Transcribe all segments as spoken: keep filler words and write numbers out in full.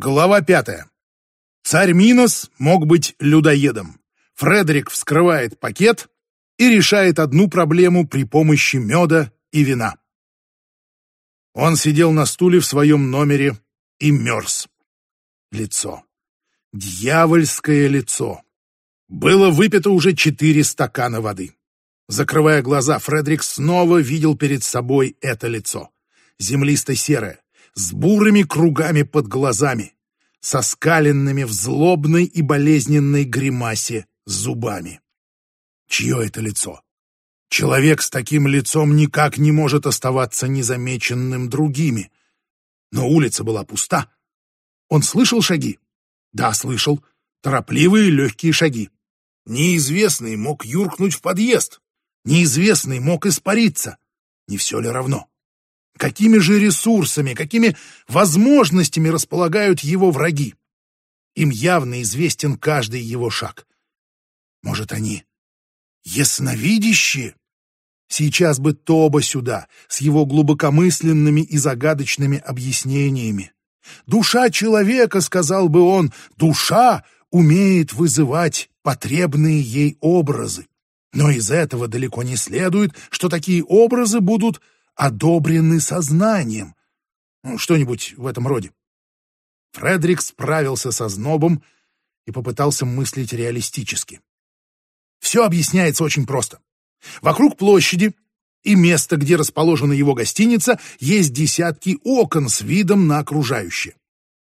Глава пятая. Царь Минос мог быть людоедом. Фредерик вскрывает пакет и решает одну проблему при помощи меда и вина. Он сидел на стуле в своем номере и мерз. Лицо. Дьявольское лицо. Было выпито уже четыре стакана воды. Закрывая глаза, Фредерик снова видел перед собой это лицо. Землисто-серое, с бурыми кругами под глазами, со скаленными в злобной и болезненной гримасе зубами. Чье это лицо? Человек с таким лицом никак не может оставаться незамеченным другими. Но улица была пуста. Он слышал шаги? Да, слышал. Торопливые легкие шаги. Неизвестный мог юркнуть в подъезд. Неизвестный мог испариться. Не все ли равно? Какими же ресурсами, какими возможностями располагают его враги? Им явно известен каждый его шаг. Может, они ясновидящие? Сейчас бы Тоба сюда, с его глубокомысленными и загадочными объяснениями. Душа человека, сказал бы он, душа умеет вызывать потребные ей образы. Но из этого далеко не следует, что такие образы будут одобрены сознанием. Ну, что-нибудь в этом роде. Фредерик справился со знобом и попытался мыслить реалистически. Все объясняется очень просто. Вокруг площади и места, где расположена его гостиница, есть десятки окон с видом на окружающее.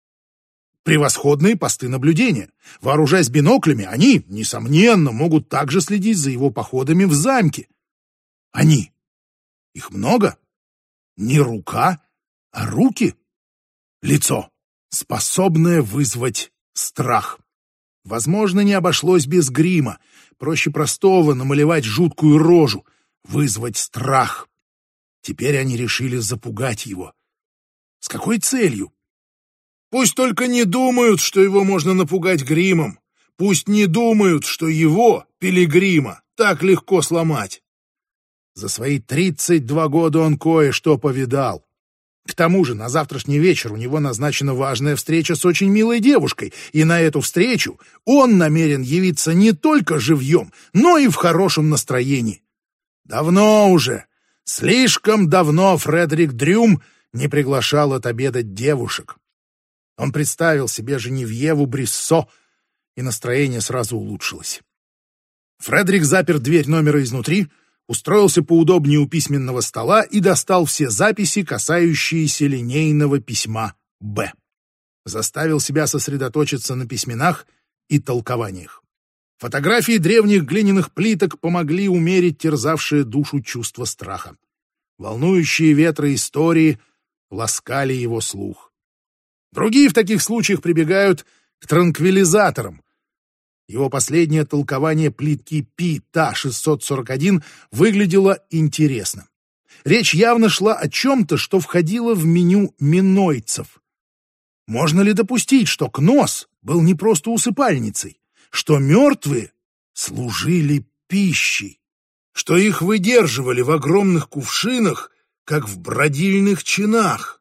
Превосходные посты наблюдения. Вооружаясь биноклями, они, несомненно, могут также следить за его походами в замке. Они. Их много? Не рука, а руки. Лицо, способное вызвать страх. Возможно, не обошлось без грима. Проще простого намалевать жуткую рожу, вызвать страх. Теперь они решили запугать его. С какой целью? Пусть только не думают, что его можно напугать гримом. Пусть не думают, что его, пилигрима, так легко сломать. За свои тридцать два года он кое-что повидал. К тому же на завтрашний вечер у него назначена важная встреча с очень милой девушкой, и на эту встречу он намерен явиться не только живьем, но и в хорошем настроении. Давно уже, слишком давно Фредерик Дрюм не приглашал отобедать девушек. Он представил себе Женевьеву Бриссо, и настроение сразу улучшилось. Фредерик запер дверь номера изнутри, устроился поудобнее у письменного стола и достал все записи, касающиеся линейного письма «Б». Заставил себя сосредоточиться на письменах и толкованиях. Фотографии древних глиняных плиток помогли умерить терзавшее душу чувство страха. Волнующие ветры истории ласкали его слух. Другие в таких случаях прибегают к транквилизаторам. Его последнее толкование плитки Пи Та шестьсот сорок один выглядело интересно. Речь явно шла о чем-то, что входило в меню минойцев. Можно ли допустить, что Кнос был не просто усыпальницей, что мертвые служили пищей, что их выдерживали в огромных кувшинах, как в бродильных чинах?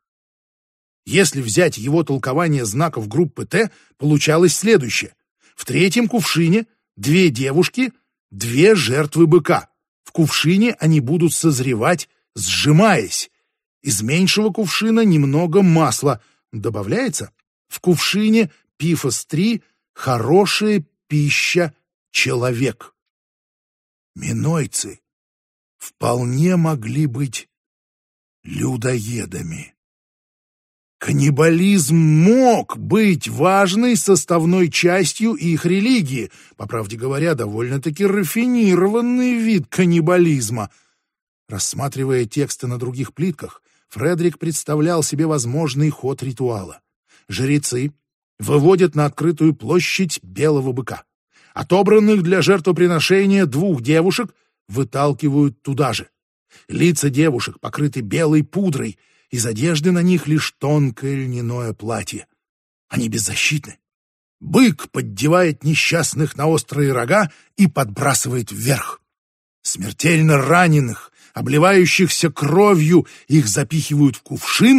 Если взять его толкование знаков группы Т, получалось следующее. В третьем кувшине две девушки, две жертвы быка. В кувшине они будут созревать, сжимаясь. Из меньшего кувшина немного масла добавляется. В кувшине Пифос три хорошая пища человек. Минойцы вполне могли быть людоедами. Каннибализм мог быть важной составной частью их религии, по правде говоря, довольно-таки рафинированный вид каннибализма. Рассматривая тексты на других плитках, Фредерик представлял себе возможный ход ритуала. Жрецы выводят на открытую площадь белого быка. Отобранных для жертвоприношения двух девушек выталкивают туда же. Лица девушек покрыты белой пудрой, из одежды на них лишь тонкое льняное платье. Они беззащитны. Бык поддевает несчастных на острые рога и подбрасывает вверх. Смертельно раненых, обливающихся кровью, их запихивают в кувшин,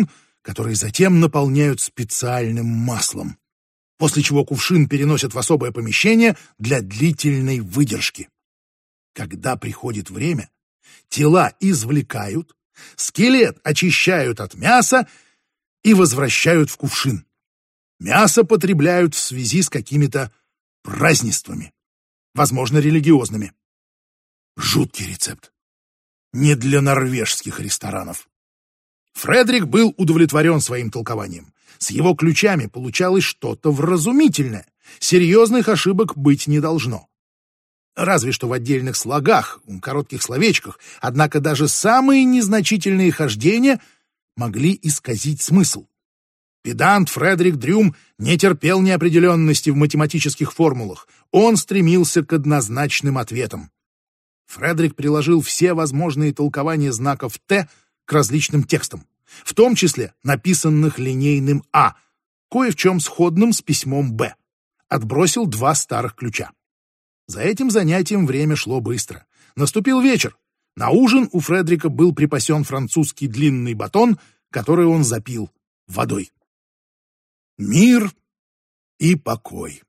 который затем наполняют специальным маслом, после чего кувшин переносят в особое помещение для длительной выдержки. Когда приходит время, тела извлекают, скелет очищают от мяса и возвращают в кувшин. Мясо потребляют в связи с какими-то празднествами, возможно, религиозными. Жуткий рецепт. Не для норвежских ресторанов. Фредерик был удовлетворен своим толкованием. С его ключами получалось что-то вразумительное. Серьезных ошибок быть не должно. Разве что в отдельных слогах, коротких словечках, однако даже самые незначительные хождения могли исказить смысл. Педант Фредерик Дрюм не терпел неопределенности в математических формулах. Он стремился к однозначным ответам. Фредерик приложил все возможные толкования знаков «Т» к различным текстам, в том числе написанных линейным «А», кое в чем сходным с письмом «Б». Отбросил два старых ключа. За этим занятием время шло быстро. Наступил вечер. На ужин у Фредерика был припасен французский длинный батон, который он запил водой. Мир и покой.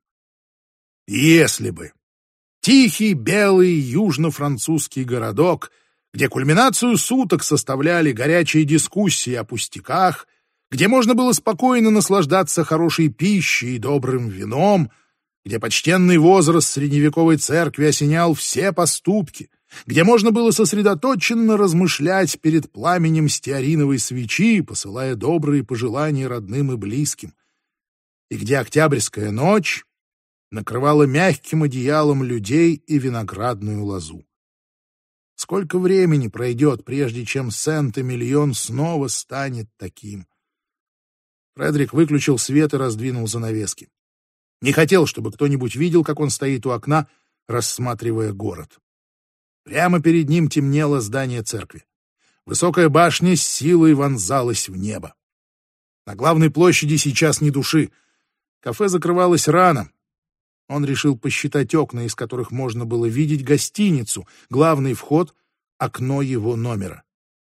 Если бы тихий, белый, южно-французский городок, где кульминацию суток составляли горячие дискуссии о пустяках, где можно было спокойно наслаждаться хорошей пищей и добрым вином, где почтенный возраст средневековой церкви осенял все поступки, где можно было сосредоточенно размышлять перед пламенем стеариновой свечи, посылая добрые пожелания родным и близким, и где октябрьская ночь накрывала мягким одеялом людей и виноградную лозу. Сколько времени пройдет, прежде чем Сент-Эмильон снова станет таким? Фредерик выключил свет и раздвинул занавески. Не хотел, чтобы кто-нибудь видел, как он стоит у окна, рассматривая город. Прямо перед ним темнело здание церкви. Высокая башня с силой вонзалась в небо. На главной площади сейчас ни души. Кафе закрывалось рано. Он решил посчитать окна, из которых можно было видеть гостиницу, главный вход, окно его номера.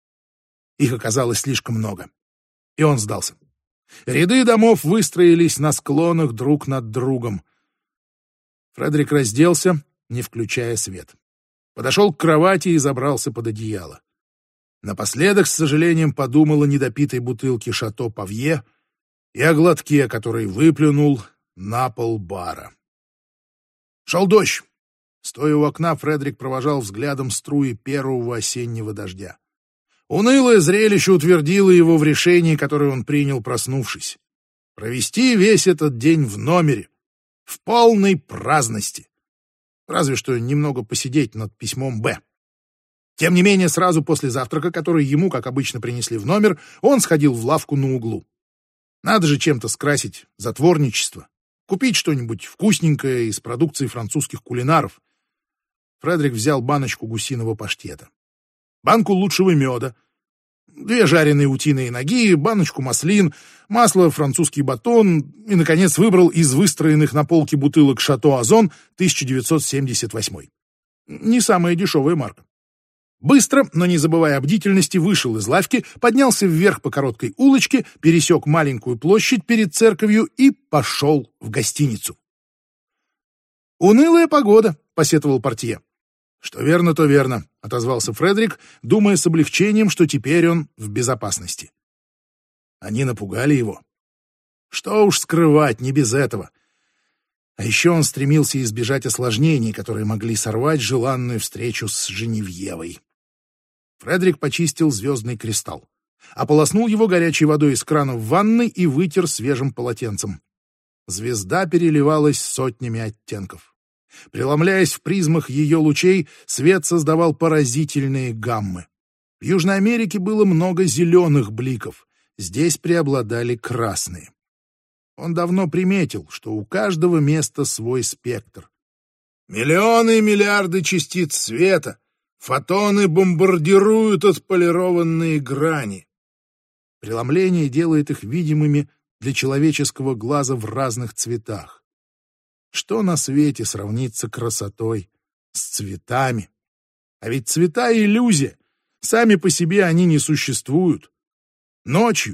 Их оказалось слишком много, и он сдался. Ряды домов выстроились на склонах друг над другом. Фредерик разделся, не включая свет. Подошел к кровати и забрался под одеяло. Напоследок, с сожалением, подумал о недопитой бутылке «Шато Павье» и о глотке, который выплюнул на пол бара. Шел дождь. Стоя у окна, Фредерик провожал взглядом струи первого осеннего дождя. Унылое зрелище утвердило его в решении, которое он принял, проснувшись. Провести весь этот день в номере, в полной праздности. Разве что немного посидеть над письмом «Б». Тем не менее, сразу после завтрака, который ему, как обычно, принесли в номер, он сходил в лавку на углу. Надо же чем-то скрасить затворничество, купить что-нибудь вкусненькое из продукции французских кулинаров. Фредерик взял баночку гусиного паштета, банку лучшего меда, две жареные утиные ноги, баночку маслин, масло, французский батон и, наконец, выбрал из выстроенных на полке бутылок «Шато Озон» тысяча девятьсот семьдесят восемь. Не самая дешевая марка. Быстро, но не забывая о бдительности, вышел из лавки, поднялся вверх по короткой улочке, пересек маленькую площадь перед церковью и пошел в гостиницу. «Унылая погода», — посетовал портье. «Что верно, то верно», — отозвался Фредерик, думая с облегчением, что теперь он в безопасности. Они напугали его. Что уж скрывать, не без этого. А еще он стремился избежать осложнений, которые могли сорвать желанную встречу с Женевьевой. Фредерик почистил звездный кристалл, ополоснул его горячей водой из крана в ванной и вытер свежим полотенцем. Звезда переливалась сотнями оттенков. Преломляясь в призмах ее лучей, свет создавал поразительные гаммы. В Южной Америке было много зеленых бликов, здесь преобладали красные. Он давно приметил, что у каждого места свой спектр. Миллионы и миллиарды частиц света, фотоны бомбардируют отполированные грани. Преломление делает их видимыми для человеческого глаза в разных цветах. Что на свете сравнится красотой с цветами? А ведь цвета — иллюзия. Сами по себе они не существуют. Ночью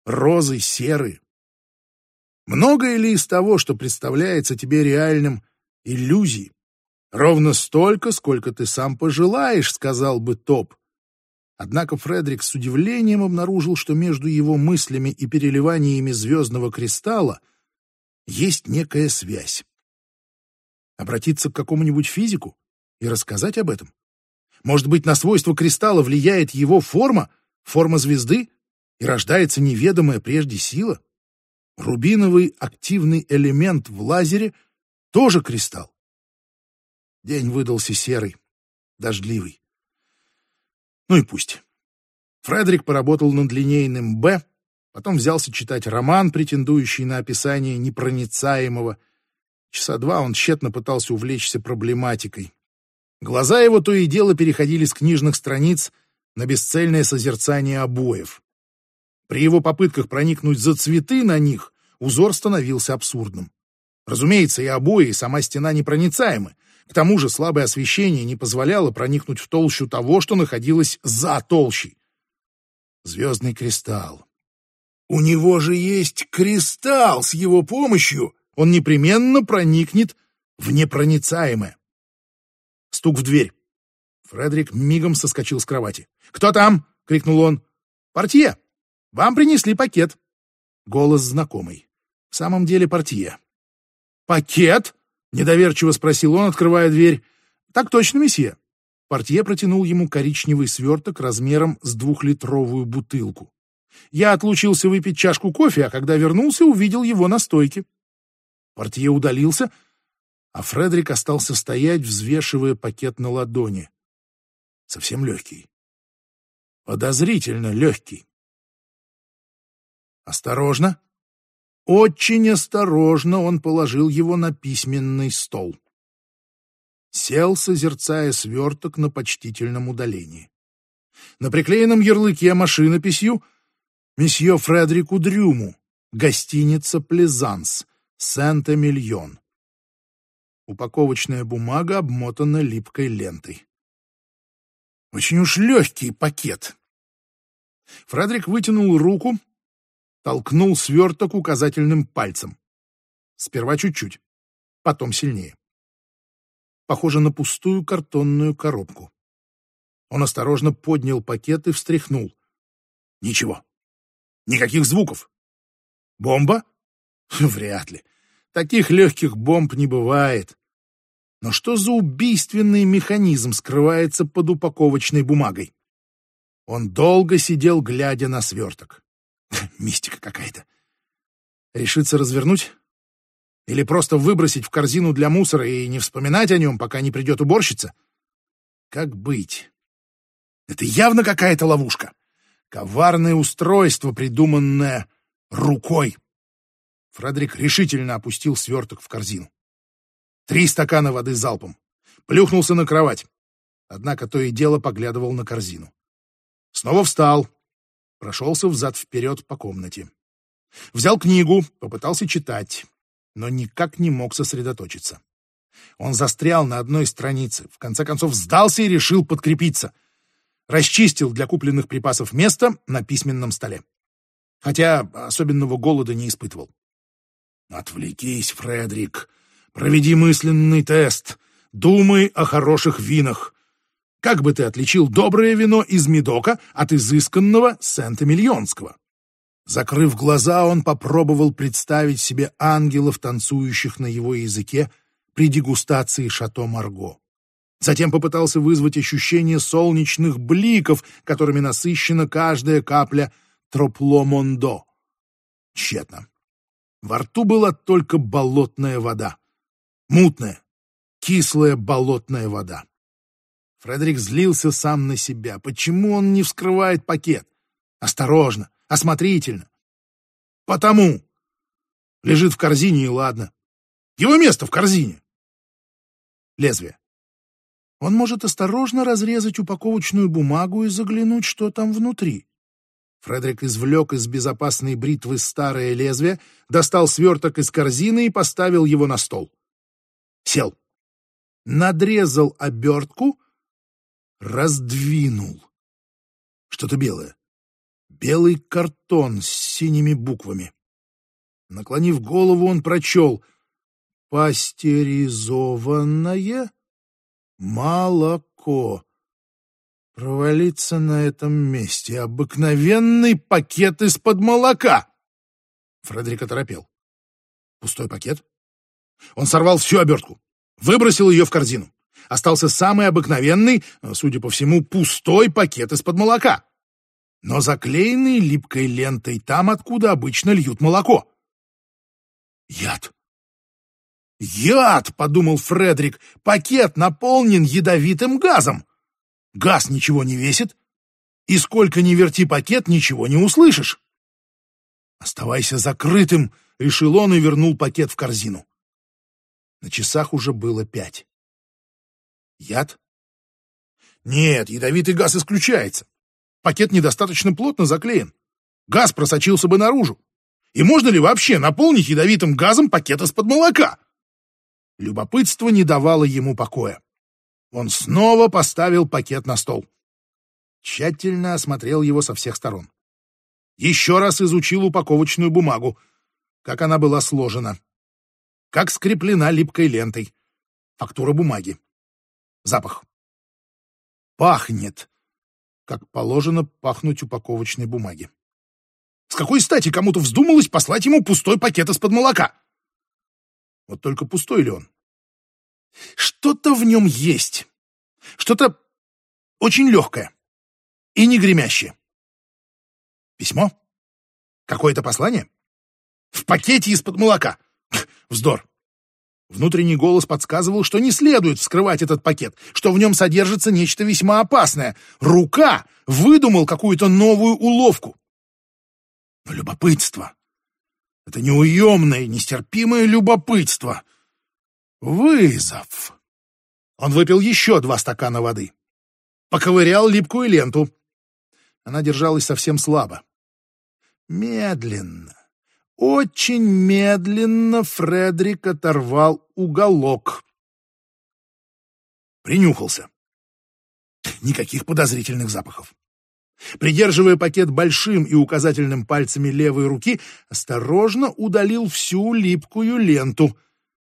розы серы. Многое ли из того, что представляется тебе реальным, иллюзий? Ровно столько, сколько ты сам пожелаешь, сказал бы Топ. Однако Фредерик с удивлением обнаружил, что между его мыслями и переливаниями звездного кристалла есть некая связь. Обратиться к какому-нибудь физику и рассказать об этом? Может быть, на свойства кристалла влияет его форма, форма звезды, и рождается неведомая прежде сила? Рубиновый активный элемент в лазере тоже кристалл. День выдался серый, дождливый. Ну и пусть. Фредерик поработал над линейным «Б», потом взялся читать роман, претендующий на описание непроницаемого. Часа два он тщетно пытался увлечься проблематикой. Глаза его то и дело переходили с книжных страниц на бесцельное созерцание обоев. При его попытках проникнуть за цветы на них узор становился абсурдным. Разумеется, и обои, и сама стена непроницаемы. К тому же слабое освещение не позволяло проникнуть в толщу того, что находилось за толщей. Звездный кристалл. У него же есть кристалл, с его помощью он непременно проникнет в непроницаемое. Стук в дверь. Фредерик мигом соскочил с кровати. «Кто там?» — крикнул он. «Портье! Вам принесли пакет». Голос знакомый. В самом деле портье. «Пакет?» — недоверчиво спросил он, открывая дверь. «Так точно, месье». Портье протянул ему коричневый сверток размером с двухлитровую бутылку. Я отлучился выпить чашку кофе, а когда вернулся, увидел его на стойке. Портье удалился, а Фредерик остался стоять, взвешивая пакет на ладони. Совсем легкий. Подозрительно легкий. Осторожно. Очень осторожно он положил его на письменный стол. Сел, созерцая сверток на почтительном удалении. На приклеенном ярлыке машинописью «Месье Фредерику Дрюму, гостиница «Плезанс», Сент-Эмильон». Упаковочная бумага обмотана липкой лентой. Очень уж легкий пакет. Фредерик вытянул руку, толкнул сверток указательным пальцем. Сперва чуть-чуть, потом сильнее. Похоже на пустую картонную коробку. Он осторожно поднял пакет и встряхнул. Ничего. Никаких звуков. Бомба? Вряд ли. Таких легких бомб не бывает. Но что за убийственный механизм скрывается под упаковочной бумагой? Он долго сидел, глядя на сверток. Мистика какая-то. Решится развернуть? Или просто выбросить в корзину для мусора и не вспоминать о нем, пока не придет уборщица? Как быть? Это явно какая-то ловушка. Коварное устройство, придуманное рукой. Фредерик решительно опустил сверток в корзину. Три стакана воды залпом. Плюхнулся на кровать. Однако то и дело поглядывал на корзину. Снова встал. Прошелся взад-вперед по комнате. Взял книгу, попытался читать, но никак не мог сосредоточиться. Он застрял на одной странице, в конце концов сдался и решил подкрепиться. Расчистил для купленных припасов место на письменном столе. Хотя особенного голода не испытывал. «Отвлекись, Фредерик. Проведи мысленный тест. Думай о хороших винах. Как бы ты отличил доброе вино из Медока от изысканного Сент-Эмильонского?» Закрыв глаза, он попробовал представить себе ангелов, танцующих на его языке при дегустации Шато Марго. Затем попытался вызвать ощущение солнечных бликов, которыми насыщена каждая капля Тропло-Мондо. Тщетно. Во рту была только болотная вода. Мутная, кислая болотная вода. Фредерик злился сам на себя. Почему он не вскрывает пакет? Осторожно, осмотрительно. Потому. Лежит в корзине, и ладно. Его место в корзине. Лезвие. Он может осторожно разрезать упаковочную бумагу и заглянуть, что там внутри. Фредерик извлек из безопасной бритвы старое лезвие, достал сверток из корзины и поставил его на стол. Сел. Надрезал обертку, раздвинул. Что-то белое. белый картон с синими буквами. Наклонив голову, он прочел: «Пастеризованное молоко». Провалиться на этом месте. Обыкновенный пакет из-под молока. Фредерик оторопел. Пустой пакет? Он сорвал всю обертку, выбросил ее в корзину. Остался самый обыкновенный, судя по всему, пустой пакет из-под молока, но заклеенный липкой лентой там, откуда обычно льют молоко. Яд! Яд, подумал Фредерик, пакет наполнен ядовитым газом. Газ ничего не весит, и сколько ни верти пакет, ничего не услышишь. Оставайся закрытым, решил он и вернул пакет в корзину. На часах уже было пять. Яд? Нет, ядовитый газ исключается. Пакет недостаточно плотно заклеен. Газ просочился бы наружу. И можно ли вообще наполнить ядовитым газом пакет из-под молока? Любопытство не давало ему покоя. Он снова поставил пакет на стол. Тщательно осмотрел его со всех сторон. Еще раз изучил упаковочную бумагу, как она была сложена, как скреплена липкой лентой, фактура бумаги, запах. Пахнет, как положено пахнуть упаковочной бумаге. С какой стати кому-то вздумалось послать ему пустой пакет из-под молока? Вот только пустой ли он? Что-то в нем есть. Что-то очень легкое и не гремящее. Письмо? Какое-то послание? В пакете из-под молока? Вздор. Внутренний голос подсказывал, что не следует вскрывать этот пакет, что в нем содержится нечто весьма опасное. Рука выдумал какую-то новую уловку. Но любопытство. Это неуемное, нестерпимое любопытство. Вызов. Он выпил еще два стакана воды. Поковырял липкую ленту. Она держалась совсем слабо. Медленно, очень медленно Фредерик оторвал уголок. Принюхался. Никаких подозрительных запахов. Придерживая пакет большим и указательным пальцами левой руки, осторожно удалил всю липкую ленту.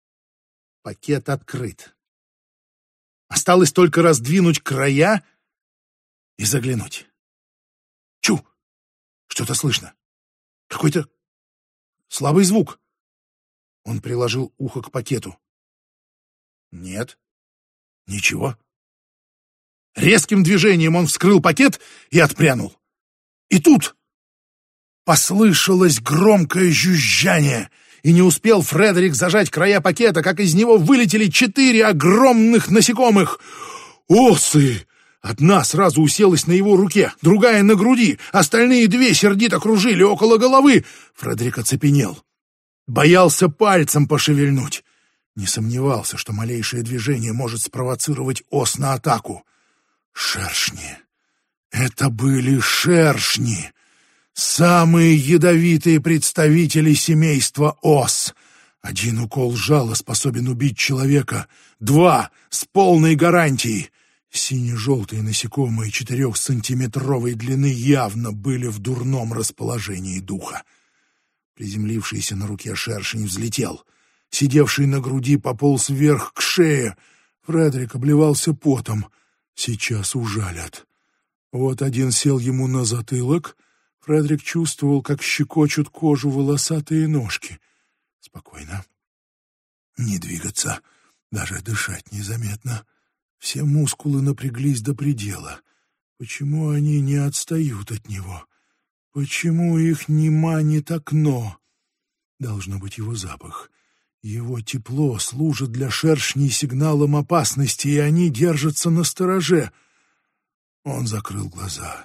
Пакет открыт. Осталось только раздвинуть края и заглянуть. Чу! Что-то слышно. Какой-то слабый звук. Он приложил ухо к пакету. Нет. Ничего. Резким движением он вскрыл пакет и отпрянул. И тут послышалось громкое жужжание, и не успел Фредерик зажать края пакета, как из него вылетели четыре огромных насекомых. Осы! Одна сразу уселась на его руке, другая на груди, остальные две сердито кружили около головы. Фредерик оцепенел. Боялся пальцем пошевельнуть. Не сомневался, что малейшее движение может спровоцировать ос на атаку. Шершни. Это были шершни. Самые ядовитые представители семейства ос. Один укол жала способен убить человека. Два — с полной гарантией. Сине-желтые насекомые четырехсантиметровой длины явно были в дурном расположении духа. Приземлившийся на руке шершень взлетел. Сидевший на груди пополз вверх к шее. Фредерик обливался потом. Сейчас ужалят. Вот один сел ему на затылок. Фредерик чувствовал, как щекочут кожу волосатые ножки. Спокойно. Не двигаться, даже дышать незаметно. Все мускулы напряглись до предела. Почему они не отстают от него? Почему их не манит окно? Должно быть его запах. Его тепло служит для шершней сигналом опасности, и они держатся настороже. Он закрыл глаза.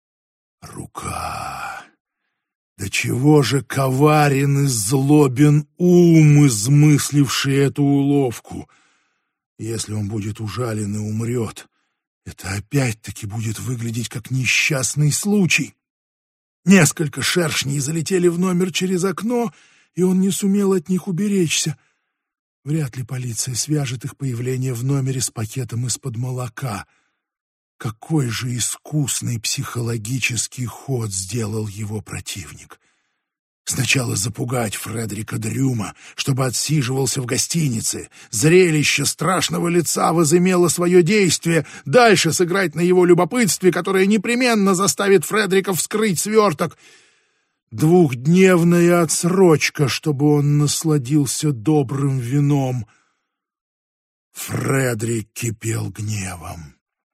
Рука. Да чего же коварен и злобен ум, измысливший эту уловку! Если он будет ужален и умрет, это опять-таки будет выглядеть как несчастный случай. Несколько шершней залетели в номер через окно, и он не сумел от них уберечься. Вряд ли полиция свяжет их появление в номере с пакетом из-под молока. Какой же искусный психологический ход сделал его противник. Сначала запугать Фредерика Дрюма, чтобы отсиживался в гостинице. Зрелище страшного лица возымело свое действие. Дальше сыграть на его любопытстве, которое непременно заставит Фредерика вскрыть сверток. Двухдневная отсрочка, чтобы он насладился добрым вином. Фредерик кипел гневом.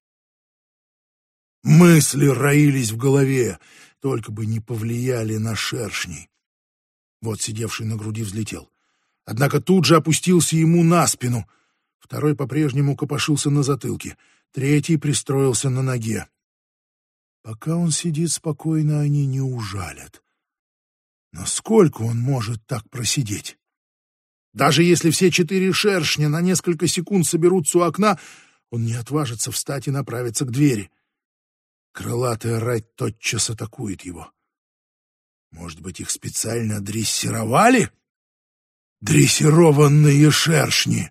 Мысли роились в голове, только бы не повлияли на шершней. Вот сидевший на груди взлетел. Однако тут же опустился ему на спину. Второй по-прежнему копошился на затылке. Третий пристроился на ноге. Пока он сидит спокойно, они не ужалят. Но сколько он может так просидеть? Даже если все четыре шершня на несколько секунд соберутся у окна, он не отважится встать и направиться к двери. Крылатая рать тотчас атакует его. Может быть, их специально дрессировали? Дрессированные шершни!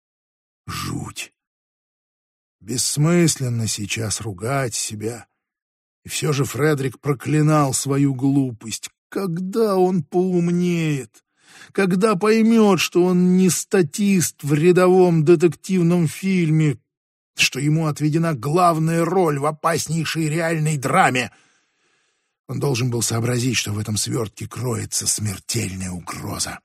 Жуть! Бессмысленно сейчас ругать себя. И все же Фредерик проклинал свою глупость. Когда он поумнеет? Когда поймет, что он не статист в рядовом детективном фильме, что ему отведена главная роль в опаснейшей реальной драме? Он должен был сообразить, что в этом свертке кроется смертельная угроза.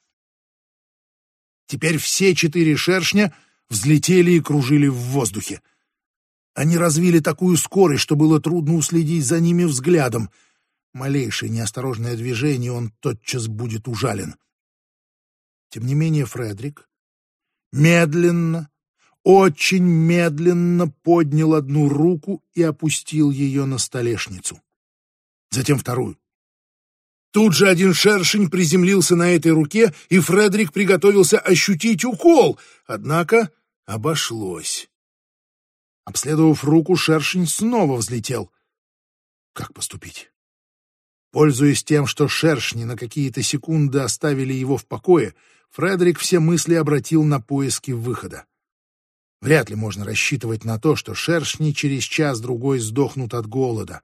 Теперь все четыре шершня взлетели и кружили в воздухе. Они развили такую скорость, что было трудно уследить за ними взглядом. Малейшее неосторожное движение, он тотчас будет ужален. Тем не менее Фредерик медленно, очень медленно поднял одну руку и опустил ее на столешницу. Затем вторую. Тут же один шершень приземлился на этой руке, и Фредерик приготовился ощутить укол, однако обошлось. Обследовав руку, шершень снова взлетел. Как поступить? Пользуясь тем, что шершни на какие-то секунды оставили его в покое, Фредерик все мысли обратил на поиски выхода. Вряд ли можно рассчитывать на то, что шершни через час-другой сдохнут от голода.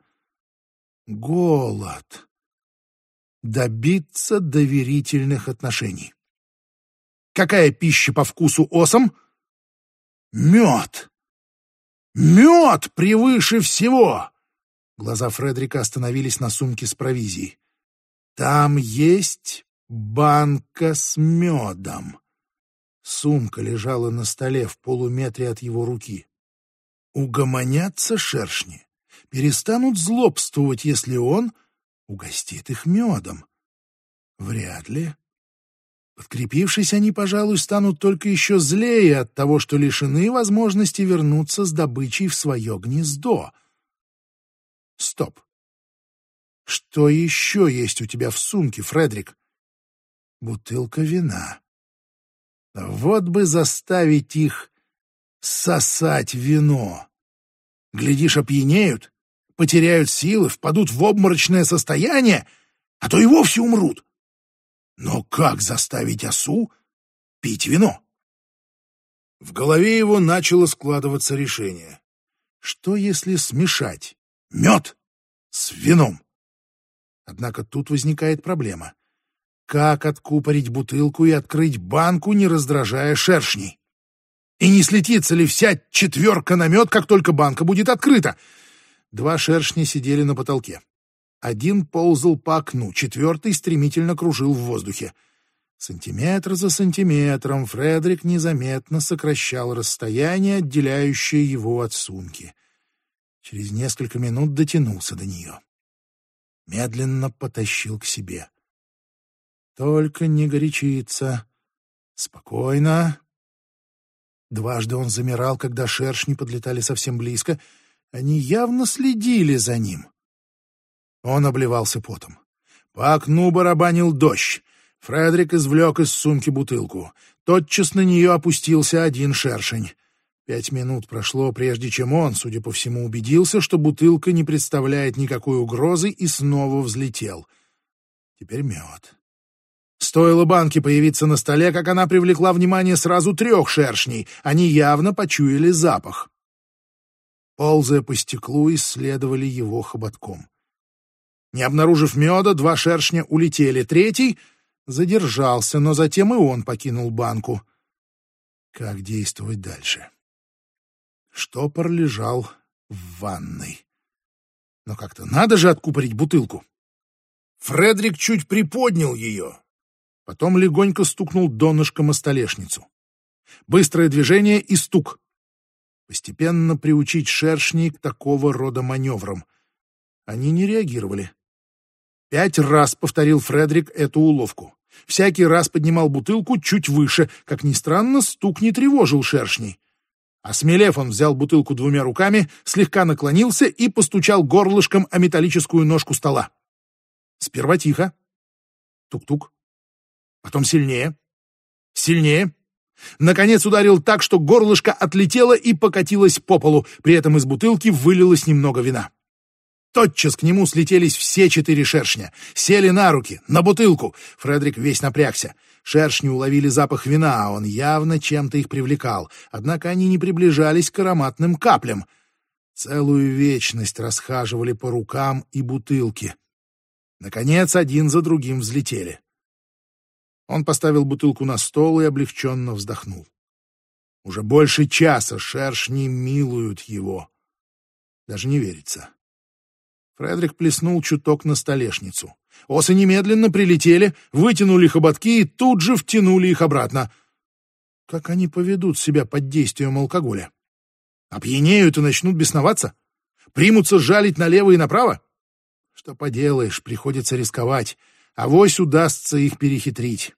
Голод. Добиться доверительных отношений. Какая пища по вкусу осам? Мед. Мед превыше всего. Глаза Фредерика остановились на сумке с провизией. Там есть банка с медом. Сумка лежала на столе в полуметре от его руки. Угомонятся шершни, перестанут злобствовать, если он угостит их медом. Вряд ли. Подкрепившись, они, пожалуй, станут только еще злее от того, что лишены возможности вернуться с добычей в свое гнездо. Стоп. Что еще есть у тебя в сумке, Фредерик? Бутылка вина. Вот бы заставить их сосать вино. Глядишь, опьянеют, потеряют силы, впадут в обморочное состояние, а то и вовсе умрут. Но как заставить осу пить вино? В голове его начало складываться решение. Что если смешать мед с вином? Однако тут возникает проблема. Как откупорить бутылку и открыть банку, не раздражая шершней? И не слетится ли вся четверка на мед, как только банка будет открыта? Два шершня сидели на потолке. Один ползал по окну, четвертый стремительно кружил в воздухе. Сантиметр за сантиметром Фредерик незаметно сокращал расстояние, отделяющее его от сумки. Через несколько минут дотянулся до нее. Медленно потащил к себе. Только не горячиться. Спокойно. Дважды он замирал, когда шершни подлетали совсем близко. Они явно следили за ним. Он обливался потом. По окну барабанил дождь. Фредерик извлек из сумки бутылку. Тотчас на нее опустился один шершень. Пять минут прошло, прежде чем он, судя по всему, убедился, что бутылка не представляет никакой угрозы, и снова взлетел. Теперь мед. Стоило банке появиться на столе, как она привлекла внимание сразу трех шершней. Они явно почуяли запах. ползая по стеклу, исследовали его хоботком. Не обнаружив меда, два шершня улетели. Третий задержался, но затем и он покинул банку. Как действовать дальше? Штопор лежал в ванной. Но как-то надо же откупорить бутылку. Фредерик чуть приподнял ее, потом легонько стукнул донышком о столешницу. Быстрое движение и стук. Постепенно приучить шершней к такого рода маневрам. Они не реагировали. Пять раз повторил Фредерик эту уловку. Всякий раз поднимал бутылку чуть выше. Как ни странно, стук не тревожил шершней. Осмелев, он взял бутылку двумя руками, слегка наклонился и постучал горлышком о металлическую ножку стола. Сперва тихо. Тук-тук. Потом сильнее. Сильнее. Наконец ударил так, что горлышко отлетело и покатилось по полу. При этом из бутылки вылилось немного вина. Тотчас к нему слетелись все четыре шершня. Сели на руки, на бутылку. Фредерик весь напрягся. Шершни уловили запах вина, а он явно чем-то их привлекал. Однако они не приближались к ароматным каплям. Целую вечность расхаживали по рукам и бутылке. Наконец, один за другим взлетели. Он поставил бутылку на стол и облегченно вздохнул. Уже больше часа шершни милуют его. Даже не верится. Фредерик плеснул чуток на столешницу. Осы немедленно прилетели, вытянули хоботки и тут же втянули их обратно. Как они поведут себя под действием алкоголя? Опьянеют и начнут бесноваться? Примутся жалить налево и направо? Что поделаешь, приходится рисковать. Авось удастся их перехитрить.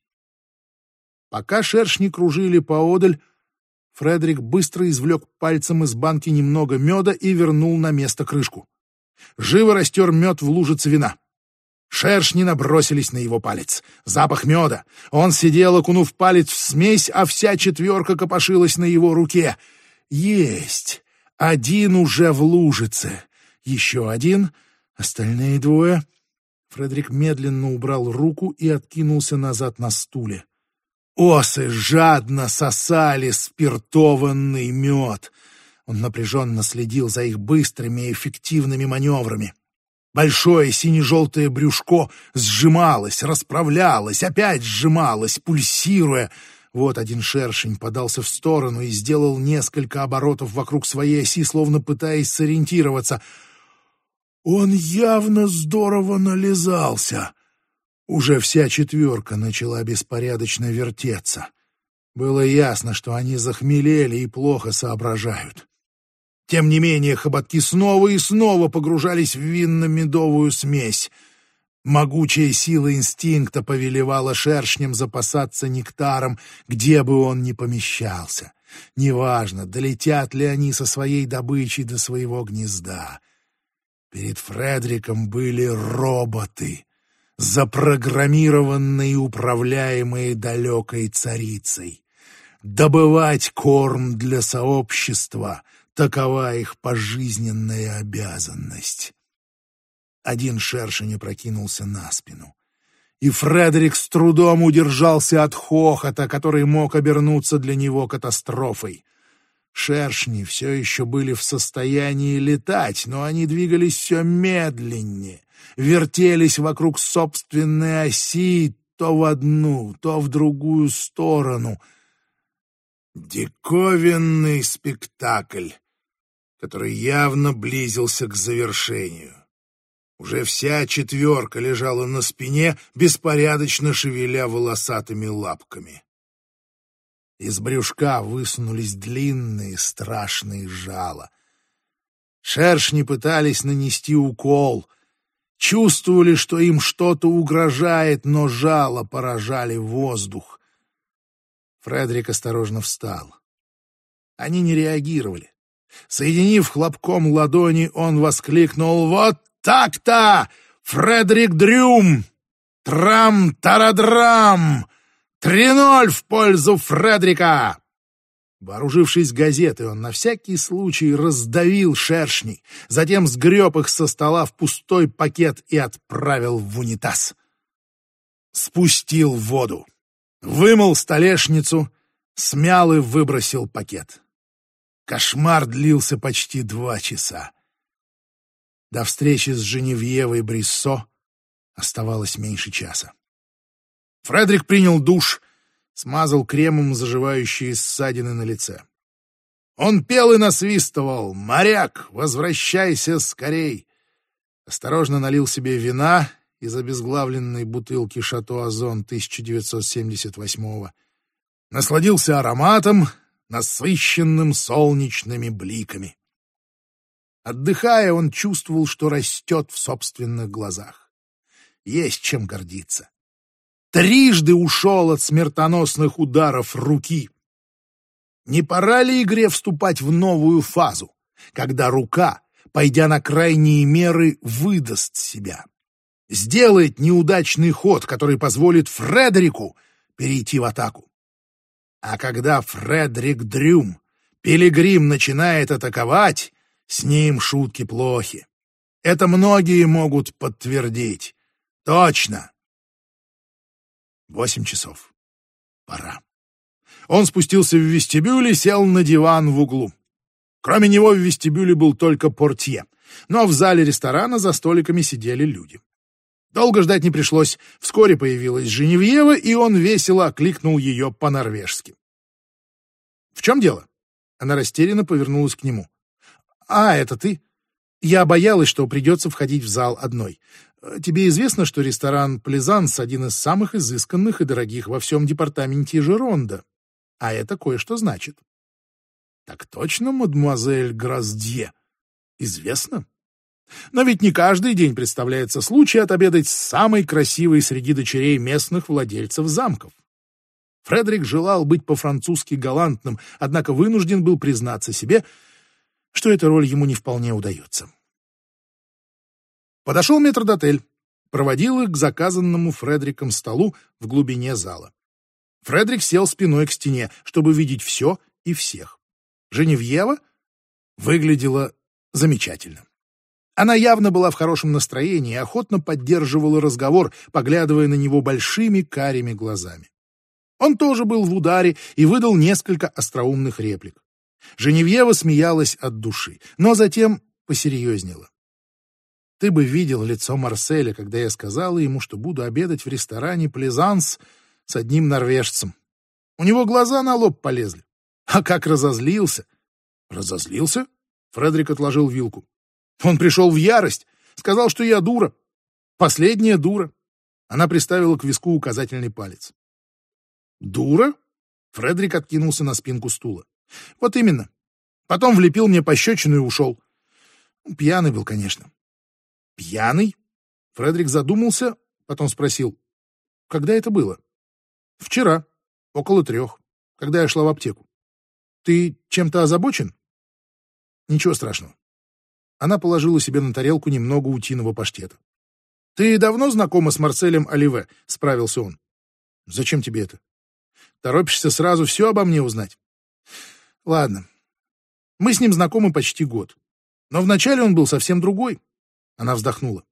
Пока шершни кружили поодаль, Фредерик быстро извлек пальцем из банки немного меда и вернул на место крышку. Живо растер мед в лужице вина. Шершни набросились на его палец. Запах меда. Он сидел, окунув палец в смесь, а вся четверка копошилась на его руке. Есть! Один уже в лужице. Еще один. Остальные двое. Фредерик медленно убрал руку и откинулся назад на стуле. Осы жадно сосали спиртованный мед. Он напряженно следил за их быстрыми и эффективными маневрами. Большое сине-желтое брюшко сжималось, расправлялось, опять сжималось, пульсируя. Вот один шершень подался в сторону и сделал несколько оборотов вокруг своей оси, словно пытаясь сориентироваться. Он явно здорово нализался. Уже вся четверка начала беспорядочно вертеться. Было ясно, что они захмелели и плохо соображают. Тем не менее, хоботки снова и снова погружались в винно-медовую смесь. Могучая сила инстинкта повелевала шершням запасаться нектаром, где бы он ни помещался. Неважно, долетят ли они со своей добычей до своего гнезда. Перед Фредериком были роботы, запрограммированные и управляемые далекой царицей. Добывать корм для сообщества — такова их пожизненная обязанность. Один шершень опрокинулся на спину, и Фредерик с трудом удержался от хохота, который мог обернуться для него катастрофой. Шершни все еще были в состоянии летать, но они двигались все медленнее, вертелись вокруг собственной оси то в одну, то в другую сторону. Диковинный спектакль, который явно близился к завершению. Уже вся четверка лежала на спине, беспорядочно шевеля волосатыми лапками. Из брюшка высунулись длинные страшные жала. Шершни пытались нанести укол, чувствовали, что им что-то угрожает, но жала поражали воздух. Фредерик осторожно встал. Они не реагировали. Соединив хлопком ладони, он воскликнул: «Вот так-то! Фредерик Дрюм! Трам-тарадрам! Три ноль в пользу Фредерика!» Вооружившись газетой, он на всякий случай раздавил шершней, затем сгреб их со стола в пустой пакет и отправил в унитаз. Спустил в воду. Вымыл столешницу, смял и выбросил пакет. Кошмар длился почти два часа. До встречи с Женевьевой Бриссо оставалось меньше часа. Фредерик принял душ, смазал кремом заживающие ссадины на лице. Он пел и насвистывал: «Моряк, возвращайся скорей!» Осторожно налил себе вина из обезглавленной бутылки «Шато Озон» тысяча девятьсот семьдесят восьмого. Насладился ароматом, насыщенным солнечными бликами. Отдыхая, он чувствовал, что растет в собственных глазах. Есть чем гордиться. Трижды ушел от смертоносных ударов руки. Не пора ли игре вступать в новую фазу, когда рука, пойдя на крайние меры, выдаст себя? Сделает неудачный ход, который позволит Фредерику перейти в атаку. А когда Фредерик Дрюм, пилигрим, начинает атаковать, с ним шутки плохи. Это многие могут подтвердить. Точно. Восемь часов. Пора. Он спустился в вестибюль и сел на диван в углу. Кроме него в вестибюле был только портье, но в зале ресторана за столиками сидели люди. Долго ждать не пришлось. Вскоре появилась Женевьева, и он весело окликнул ее по-норвежски. «В чем дело?» Она растерянно повернулась к нему. «А, это ты? Я боялась, что придется входить в зал одной. Тебе известно, что ресторан «Плезанс» — один из самых изысканных и дорогих во всем департаменте Жеронда? А это кое-что значит». «Так точно, мадемуазель Граздье? Известно. Но ведь не каждый день представляется случай отобедать с самой красивой среди дочерей местных владельцев замков». Фредерик желал быть по-французски галантным, однако вынужден был признаться себе, что эта роль ему не вполне удается. Подошел метрдотель, проводил их к заказанному Фредериком столу в глубине зала. Фредерик сел спиной к стене, чтобы видеть все и всех. Женевьева выглядела замечательно. Она явно была в хорошем настроении и охотно поддерживала разговор, поглядывая на него большими карими глазами. Он тоже был в ударе и выдал несколько остроумных реплик. Женевьева смеялась от души, но затем посерьезнела. «Ты бы видел лицо Марселя, когда я сказала ему, что буду обедать в ресторане «Плезанс» с одним норвежцем. У него глаза на лоб полезли. А как разозлился!» «Разозлился?» — Фредерик отложил вилку. «Он пришел в ярость, сказал, что я дура. Последняя дура». Она приставила к виску указательный палец. «Дура?» — Фредерик откинулся на спинку стула. «Вот именно. Потом влепил мне пощечину и ушел. Пьяный был, конечно». «Пьяный?» — Фредерик задумался, потом спросил. «Когда это было?» «Вчера, около трех, когда я шла в аптеку. Ты чем-то озабочен?» «Ничего страшного». Она положила себе на тарелку немного утиного паштета. «Ты давно знакома с Марселем Оливе?» — справился он. «Зачем тебе это? Торопишься сразу все обо мне узнать?» «Ладно. Мы с ним знакомы почти год. Но вначале он был совсем другой». Она вздохнула.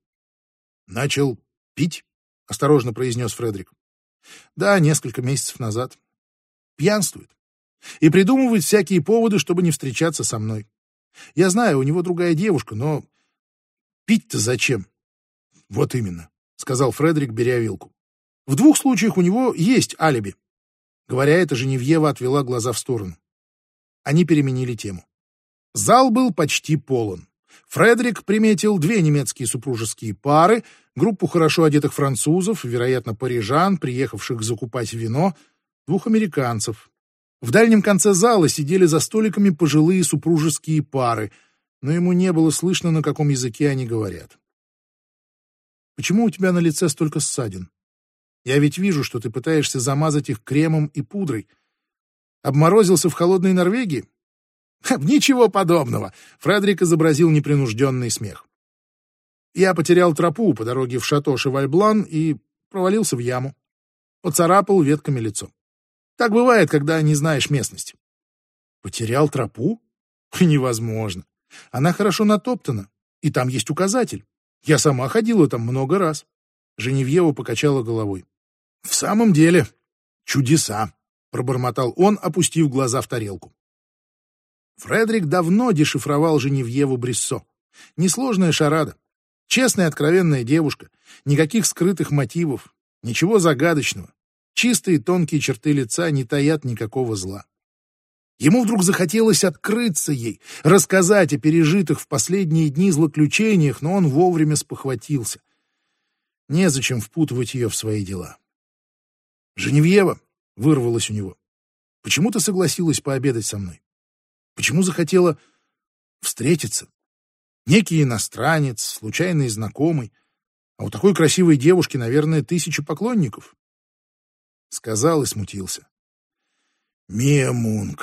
«Начал пить?» — осторожно произнес Фредерик. «Да, несколько месяцев назад. Пьянствует. И придумывает всякие поводы, чтобы не встречаться со мной. Я знаю, у него другая девушка, но пить-то зачем?» «Вот именно», — сказал Фредерик, беря вилку. «В двух случаях у него есть алиби». Говоря это, Женевьева отвела глаза в сторону. Они переменили тему. Зал был почти полон. Фредерик приметил две немецкие супружеские пары, группу хорошо одетых французов, вероятно, парижан, приехавших закупать вино, двух американцев. В дальнем конце зала сидели за столиками пожилые супружеские пары, но ему не было слышно, на каком языке они говорят. «Почему у тебя на лице столько ссадин? Я ведь вижу, что ты пытаешься замазать их кремом и пудрой. Обморозился в холодной Норвегии?» «Ничего подобного!» — Фредерик изобразил непринужденный смех. «Я потерял тропу по дороге в шато Шевальблан и провалился в яму. Поцарапал ветками лицо. Так бывает, когда не знаешь местности». «Потерял тропу? Невозможно. Она хорошо натоптана, и там есть указатель. Я сама ходила там много раз». Женевьева покачала головой. «В самом деле, чудеса!» — пробормотал он, опустив глаза в тарелку. Фредерик давно дешифровал Женевьеву Бриссо. Несложная шарада. Честная, откровенная девушка. Никаких скрытых мотивов. Ничего загадочного. Чистые тонкие черты лица не таят никакого зла. Ему вдруг захотелось открыться ей, рассказать о пережитых в последние дни злоключениях, но он вовремя спохватился. Незачем впутывать ее в свои дела. «Женевьева», — вырвалась у него, — «почему ты согласилась пообедать со мной? Почему захотела встретиться? Некий иностранец, случайный знакомый, а у такой красивой девушки, наверное, тысячи поклонников». Сказал и смутился. «Мия Мунк».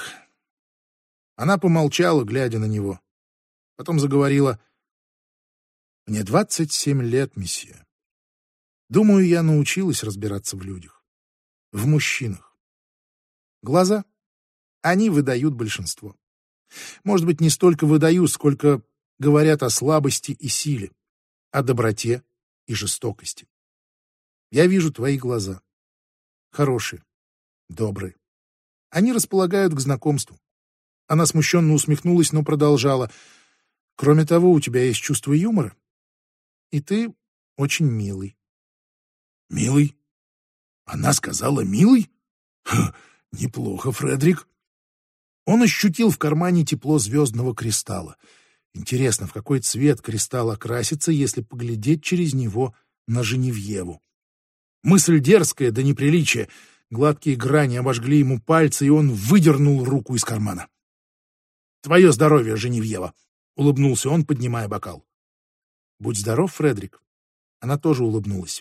Она помолчала, глядя на него. Потом заговорила. «Мне двадцать семь лет, месье. Думаю, я научилась разбираться в людях, в мужчинах. Глаза, они выдают большинство. Может быть, не столько выдают, сколько говорят о слабости и силе, о доброте и жестокости. Я вижу твои глаза. Хорошие, добрые. Они располагают к знакомству». Она смущенно усмехнулась, но продолжала. «Кроме того, у тебя есть чувство юмора. И ты очень милый». «Милый? Она сказала милый? Ха, неплохо, Фредерик». Он ощутил в кармане тепло звездного кристалла. Интересно, в какой цвет кристалл окрасится, если поглядеть через него на Женевьеву. Мысль дерзкая до неприличия. Гладкие грани обожгли ему пальцы, и он выдернул руку из кармана. «Твое здоровье, Женевьева!» — улыбнулся он, поднимая бокал. «Будь здоров, Фредерик!» Она тоже улыбнулась.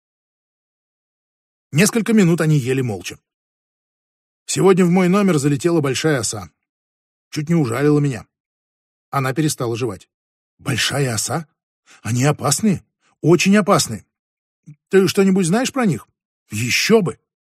Несколько минут они ели молча. «Сегодня в мой номер залетела большая оса. Чуть не ужалила меня». Она перестала жевать. «Большая оса? Они опасные? Очень опасные. Ты что-нибудь знаешь про них?» «Еще бы!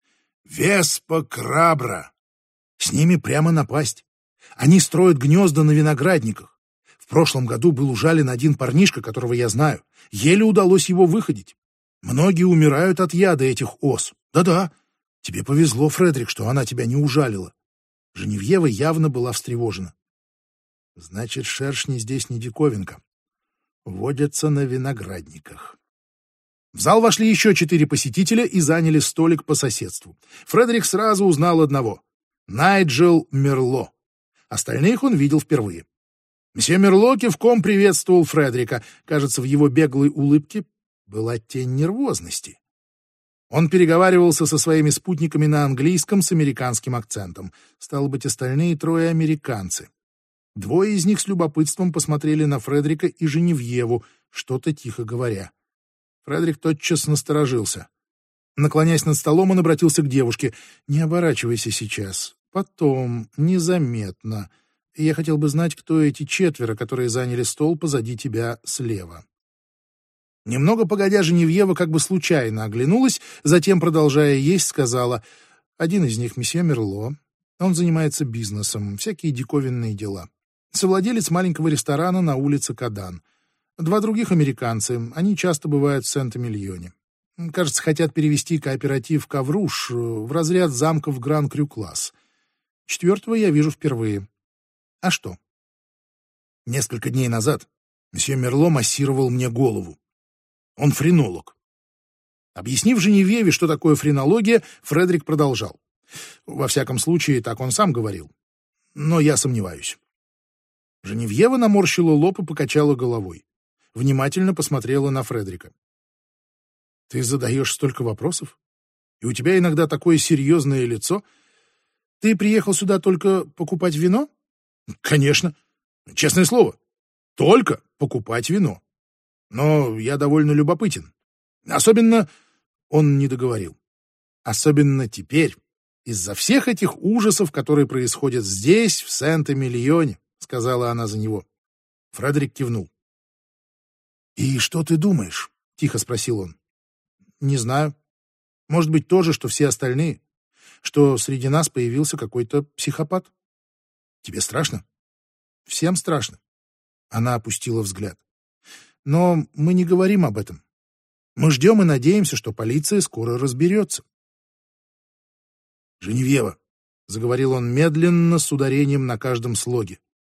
Веспа крабра. С ними прямо напасть. Они строят гнезда на виноградниках. В прошлом году был ужален один парнишка, которого я знаю. Еле удалось его выходить. Многие умирают от яда этих ос. Да-да. Тебе повезло, Фредерик, что она тебя не ужалила». Женевьева явно была встревожена. «Значит, шершни здесь не диковинка. Водятся на виноградниках». В зал вошли еще четыре посетителя и заняли столик по соседству. Фредерик сразу узнал одного — Найджел Мерло. Остальных он видел впервые. Мсье Мерло кивком приветствовал Фредерика. Кажется, в его беглой улыбке была тень нервозности. Он переговаривался со своими спутниками на английском с американским акцентом. Стало быть, остальные трое американцы. Двое из них с любопытством посмотрели на Фредерика и Женевьеву, что-то тихо говоря. Фредерик тотчас насторожился. Наклонясь над столом, он обратился к девушке. «Не оборачивайся сейчас. Потом, незаметно. Я хотел бы знать, кто эти четверо, которые заняли стол позади тебя слева». Немного погодя, Женевьева как бы случайно оглянулась, затем, продолжая есть, сказала: «Один из них — месье Мерло. Он занимается бизнесом, всякие диковинные дела. Совладелец маленького ресторана на улице Кадан. Два других американцы, они часто бывают в Сент-Эмильоне. Кажется, хотят перевести кооператив «Ковруш» в разряд замков Гран-Крю-класс. Четвертого я вижу впервые. А что?» Несколько дней назад месье Мерло массировал мне голову. Он френолог. Объяснив Женевьеве, что такое френология, Фредерик продолжал. Во всяком случае, так он сам говорил. Но я сомневаюсь. Женевьева наморщила лоб и покачала головой. Внимательно посмотрела на Фредерика. «Ты задаешь столько вопросов? И у тебя иногда такое серьезное лицо. Ты приехал сюда только покупать вино?» «Конечно. Честное слово. Только покупать вино. Но я довольно любопытен. Особенно...» Он не договорил. «Особенно теперь, из-за всех этих ужасов, которые происходят здесь, в Сент-Эмильоне», — сказала она за него. Фредерик кивнул. «И что ты думаешь?» — тихо спросил он. «Не знаю. Может быть, то же, что все остальные. Что среди нас появился какой-то психопат. Тебе страшно?» «Всем страшно». Она опустила взгляд. «Но мы не говорим об этом. Мы ждем и надеемся, что полиция скоро разберется». «Женевьева», — заговорил он медленно, с ударением на каждом слоге,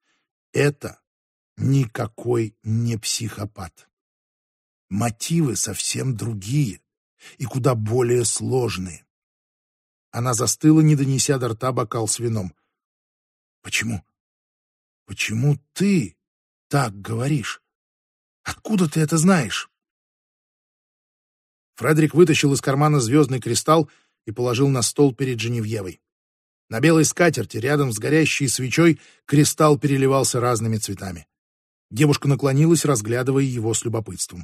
Это никакой не психопат. Мотивы совсем другие и куда более сложные. Она застыла, не донеся до рта бокал с вином. Почему? Почему ты так говоришь? Откуда ты это знаешь? Фредерик вытащил из кармана звездный кристалл и положил на стол перед Женевьевой. На белой скатерти, рядом с горящей свечой, кристалл переливался разными цветами. Девушка наклонилась, разглядывая его с любопытством.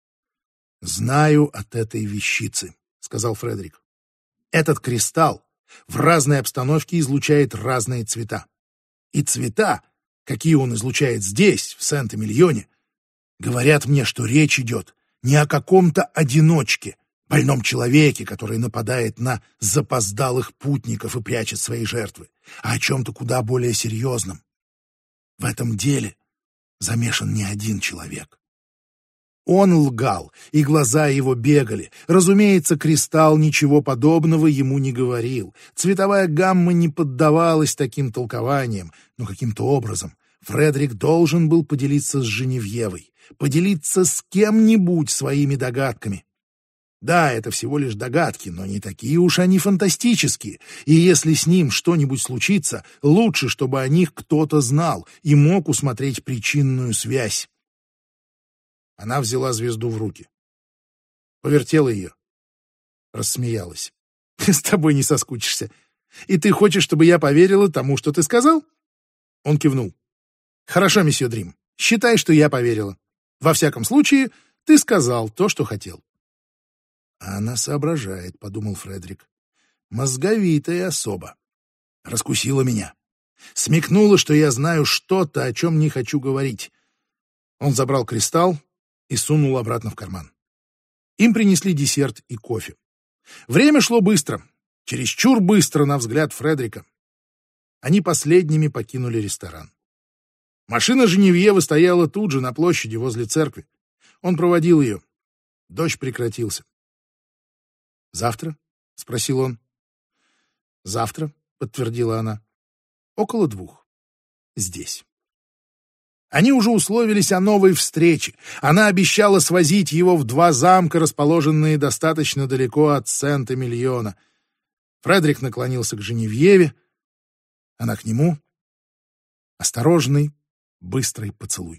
«Знаю от этой вещицы», — сказал Фредерик. «Этот кристалл в разной обстановке излучает разные цвета. И цвета, какие он излучает здесь, в Сент-Эмильоне, говорят мне, что речь идет не о каком-то одиночке, больном человеке, который нападает на запоздалых путников и прячет свои жертвы, а о чем-то куда более серьезном. В этом деле замешан не один человек». Он лгал, и глаза его бегали. Разумеется, кристалл ничего подобного ему не говорил. Цветовая гамма не поддавалась таким толкованиям, но каким-то образом Фредерик должен был поделиться с Женевьевой, поделиться с кем-нибудь своими догадками. Да, это всего лишь догадки, но не такие уж они фантастические, и если с ним что-нибудь случится, лучше, чтобы о них кто-то знал и мог усмотреть причинную связь. Она взяла звезду в руки, повертела ее, рассмеялась. «С тобой не соскучишься. И ты хочешь, чтобы я поверила тому, что ты сказал?» Он кивнул. «Хорошо, месье Дрим, считай, что я поверила. Во всяком случае, ты сказал то, что хотел». «А она соображает», — подумал Фредерик. «Мозговитая особа. Раскусила меня. Смекнула, что я знаю что-то, о чем не хочу говорить». Он забрал кристалл и сунул обратно в карман. Им принесли десерт и кофе. Время шло быстро, чересчур быстро на взгляд Фредерика. Они последними покинули ресторан. Машина Женевьевы стояла тут же, на площади, возле церкви. Он проводил ее. Дождь прекратился. «Завтра?» — спросил он. «Завтра», — подтвердила она. «Около двух. Здесь». Они уже условились о новой встрече. Она обещала свозить его в два замка, расположенные достаточно далеко от Сент-Эмильона. Фредерик наклонился к Женевьеве, она к нему. Осторожный, быстрый поцелуй.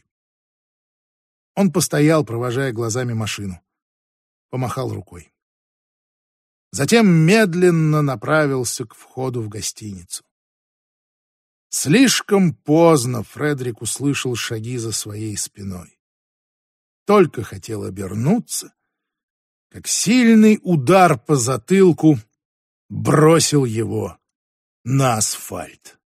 Он постоял, провожая глазами машину. Помахал рукой. Затем медленно направился к входу в гостиницу. Слишком поздно Фредерик услышал шаги за своей спиной. Только хотел обернуться, как сильный удар по затылку бросил его на асфальт.